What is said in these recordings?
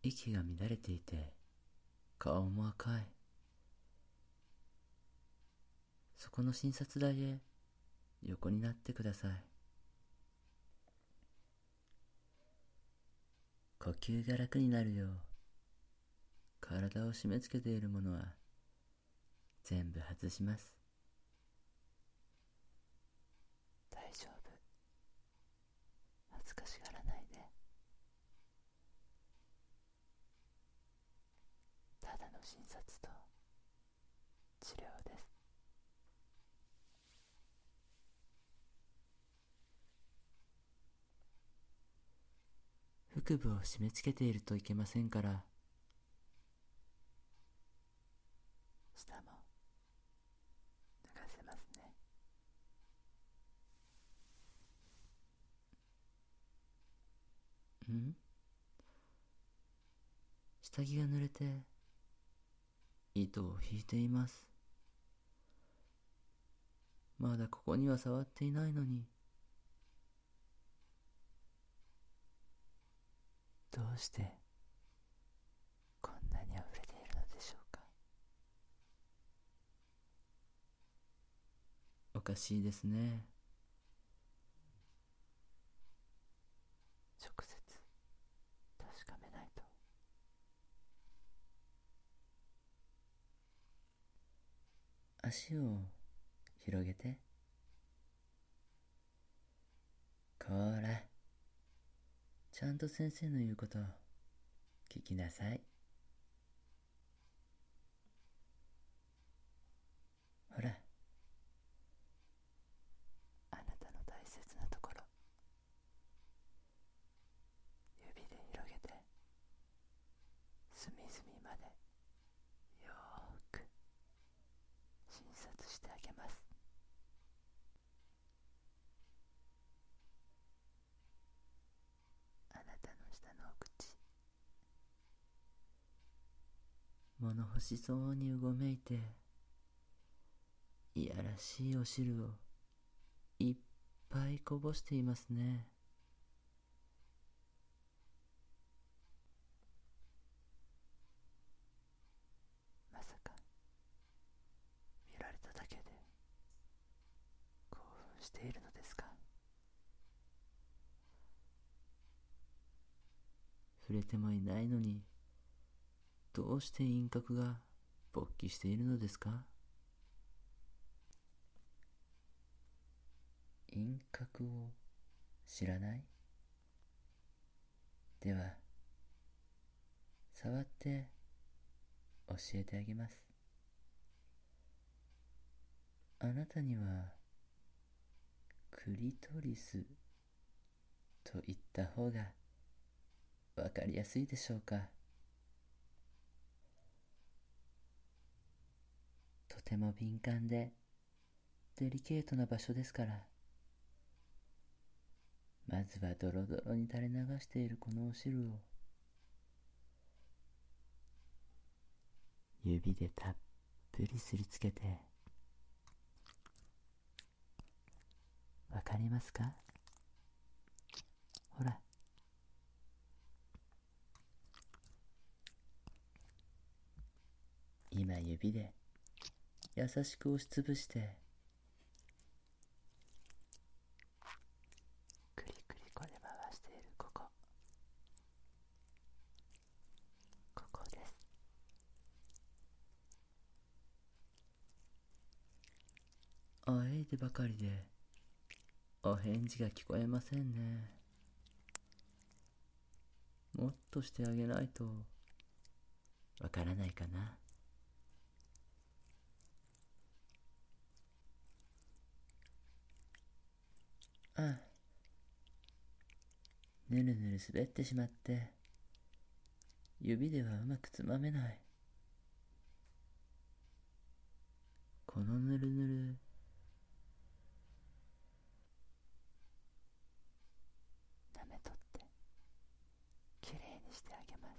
息が乱れていて顔も赤い。そこの診察台へ横になってください。呼吸が楽になるよう体を締め付けているものは全部外します。 大丈夫。恥ずかしがらないで。ただの診察と治療です。 腹部を締め付けているといけませんから。 下も脱がせますね。 下着が濡れて糸を引いています。まだここには触っていないのに。 どうしてこんなに溢れているのでしょうか。 おかしいですね。 直接確かめないと。 足を広げて。こら、ちゃんと先生の言うこと聞きなさい。ほら、 あなたの大切なところ、指で広げて隅々までよーく診察してあげます。あなたの下のお口、 物欲しそうにうごめいて、いやらしいお汁をいっぱいこぼしていますね。 まさか見られただけで興奮しているのですか。 触れてもいないのに、どうして輪郭が勃起しているのですか。輪郭を知らない？では、触って教えてあげます。あなたにはクリトリスと言った方がわかりやすいでしょうか。とても敏感でデリケートな場所ですから。まずはドロドロに垂れ流しているこのお汁を指でたっぷりすりつけて。わかりますか？ほら、今指で優しく押しつぶして。 クリクリこね回しているここです。 あえいでばかりでお返事が聞こえませんね。もっとしてあげないとわからないかな。あ、ぬるぬる滑ってしまって指ではうまくつまめない。このぬるぬる、 舐めとってきれいにしてあげます。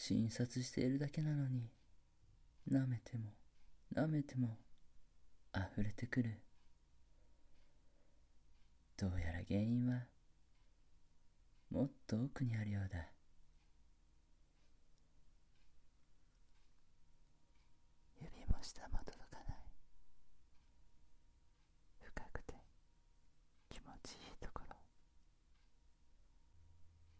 診察しているだけなのに、舐めても舐めても溢れてくる。どうやら原因はもっと奥にあるようだ。 指も下も届